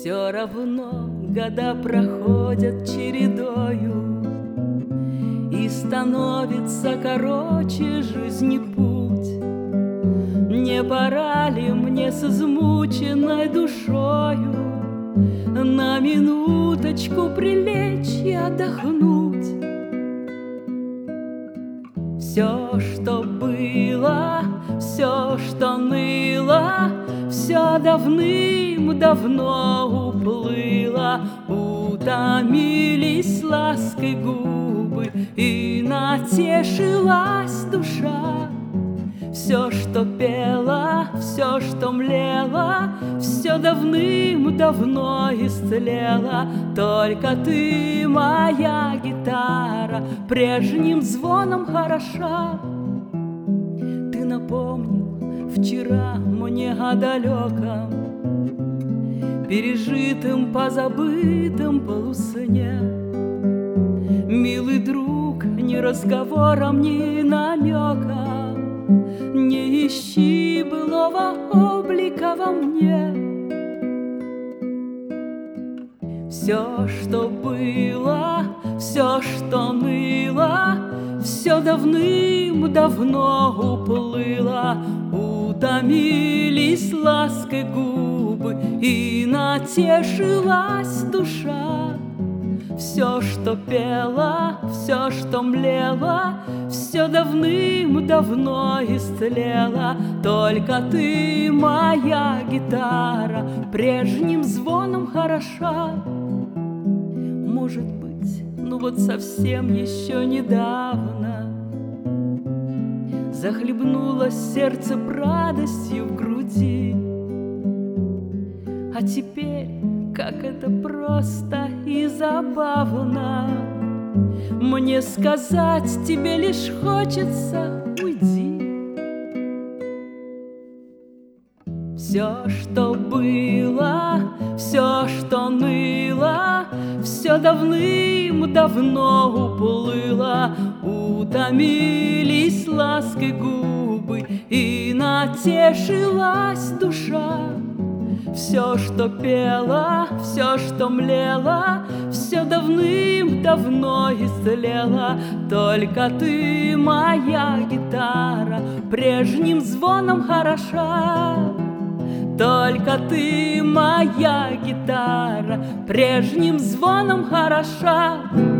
Все равно года проходят чередою, и становится короче жизни путь. Не пора ли мне с измученной душою на минуточку прилечь и отдохнуть? Все, что было, все, что ныло, все давным-давно уплыло. Утомились лаской губы, и натешилась душа. Все, что пело, все, что млело, все давным-давно истлело. Только ты, моя гитара, прежним звоном хороша. Ты напомнил вчера мне о далеком, пережитым, позабытым полусне. Милый друг, ни разговором, ни намеком не ищи былого облика во мне. Все, что было, все, что ныло, все давным-давно уплыло. Утомились лаской губы, и натешилась душа. Все, что пело, все, что млело, все давным-давно истлело. Только ты, моя гитара, прежним звоном хороша. Может быть, ну вот совсем еще недавно захлебнулось сердце радостью в груди, а теперь как это просто и забавно. Мне сказать тебе лишь хочется: уйди. Все, что было, все, что ныло, все давным-давно уплыло. Утомились лаской губы, и натешилась душа. Все, что пело, все, что млело, все давным-давно истлело. Только ты, моя гитара, прежним звоном хороша. Только ты, моя гитара, прежним звоном хороша.